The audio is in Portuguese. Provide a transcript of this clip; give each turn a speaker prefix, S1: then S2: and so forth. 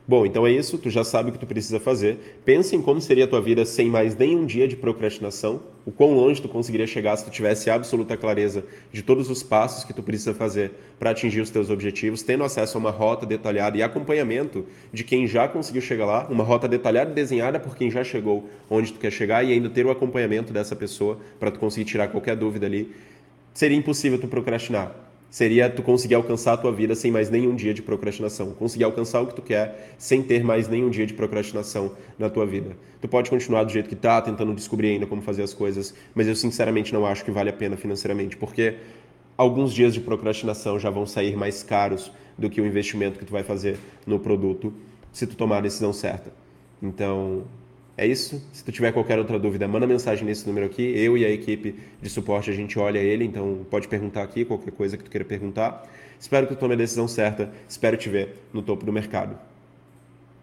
S1: Bom, então é isso, tu já sabe o que tu precisa fazer. Pensa em como seria a tua vida sem mais nenhum dia de procrastinação, o quão longe tu conseguiria chegar se tu tivesse absoluta clareza de todos os passos que tu precisa fazer para atingir os teus objetivos, tendo acesso a uma rota detalhada e acompanhamento de quem já conseguiu chegar lá, uma rota detalhada e desenhada por quem já chegou onde tu quer chegar e ainda ter o acompanhamento dessa pessoa para tu conseguir tirar qualquer dúvida ali. Seria impossível tu procrastinar. Seria tu conseguir alcançar a tua vida sem mais nenhum dia de procrastinação. Conseguir alcançar o que tu quer sem ter mais nenhum dia de procrastinação na tua vida. Tu pode continuar do jeito que tá, tentando descobrir ainda como fazer as coisas, mas eu sinceramente não acho que vale a pena financeiramente, porque alguns dias de procrastinação já vão sair mais caros do que o investimento que tu vai fazer no produto se tu tomar a decisão certa. Então, é isso. Se tu tiver qualquer outra dúvida, manda mensagem nesse número aqui. Eu e a equipe de suporte, a gente olha ele, então pode perguntar aqui qualquer coisa que tu queira perguntar. Espero que tu tome a decisão certa. Espero te ver no topo do mercado.